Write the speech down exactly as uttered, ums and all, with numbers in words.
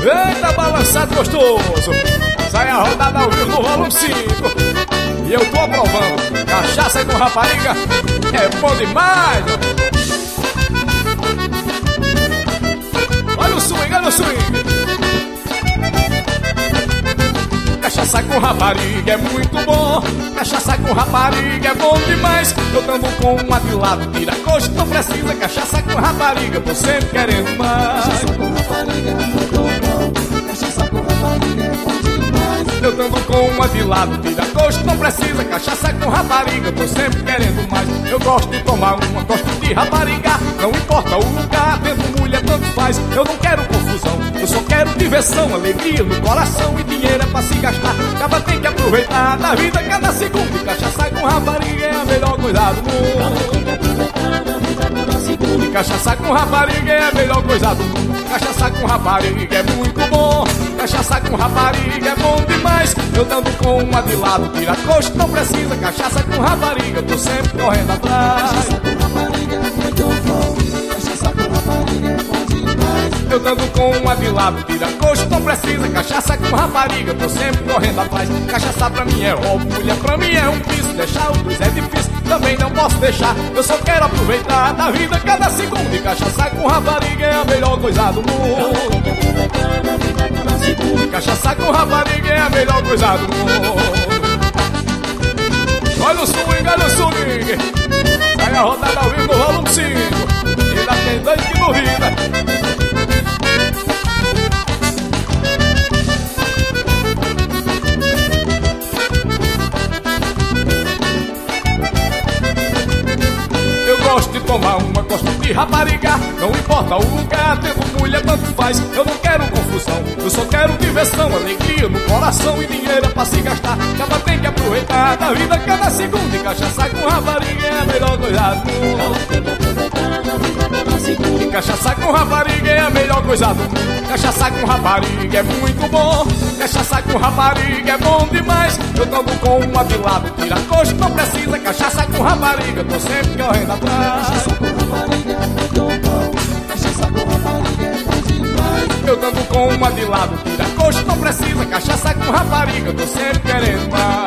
Eita, balançado gostoso. Sai a rodada ao vivo no volume cinco. E eu tô aprovando. Cachaça com rapariga é bom demais. Olha o swing, olha o swing. Cachaça com rapariga é muito bom. Cachaça com rapariga é bom demais. Eu tamo com uma de lado, tira gosto, não precisa. Cachaça com rapariga, tô sempre querendo mais. Cachaça com rapariga é muito bom. Cachaça com rapariga é bom demais. Eu tamo com uma de lado, tira gosto, não precisa. Cachaça com rapariga, tô sempre querendo mais. Eu gosto de tomar uma, gosto de rapariga. Não importa o lugar, tendo mulher tanto faz. Eu não quero confusão, eu só quero diversão, alegria no coração e dinheiro é pra se gastar. Cada tem que aproveitar da vida cada segundo. E cachaça com rapariga é a melhor coisa do mundo. E cachaça com rapariga é a melhor coisa do mundo. Cachaça com rapariga é muito bom. Cachaça com rapariga é bom demais. Eu dando com uma de lado, tira gosto, não precisa. Cachaça com rapariga, tô sempre correndo atrás. Cachaça com rapariga é muito bom. Cachaça com rapariga é bom demais. Eu dando com uma de lado, tira gosto, não precisa. Cachaça com rapariga, tô sempre correndo atrás. Cachaça pra mim é roubo, mulher pra mim é um vício. Deixar os dois é difícil, também não posso deixar. Eu só quero aproveitar da vida cada segundo. E cachaça com rapariga é a melhor coisa do mundo. E cachaça com rapariga é a melhor coisa do mundo. Olha o swing, olha o swing. Sai a rodada ao vivo no volume cinco. E ainda tem dois que duvida. Gosto de tomar uma, gosto de rapariga. Não importa o lugar, tendo mulher tanto faz. Eu não quero confusão, eu só quero diversão, alegria no coração e dinheiro pra se gastar. Cada tem que aproveitar da vida cada segundo. E cachaça com rapariga é a melhor coisa do mundo. E cachaça com rapariga é a melhor coisa do mundo. Cachaça com rapariga é muito bom. Cachaça com rapariga é bom demais. Eu tomo com uma de lado, tira gosto, não precisa. Cachaça com rapariga, tô sempre correndo atrás. Cachaça com rapariga é muito bom. Cachaça com rapariga é bom demais. Eu dando com uma de lado, tira gosto, não precisa. Cachaça com rapariga, tô sempre querendo mais.